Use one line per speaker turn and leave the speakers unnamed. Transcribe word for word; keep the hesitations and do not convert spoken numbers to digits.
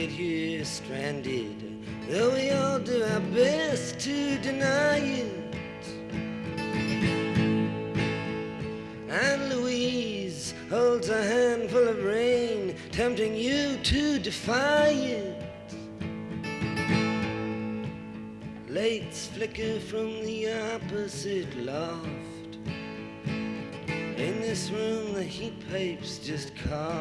sit here stranded, though we all do our best to deny it. And Louise holds a handful of rain, tempting you to defy it. Lights flicker from the opposite loft. In this room the heat pipes just cough.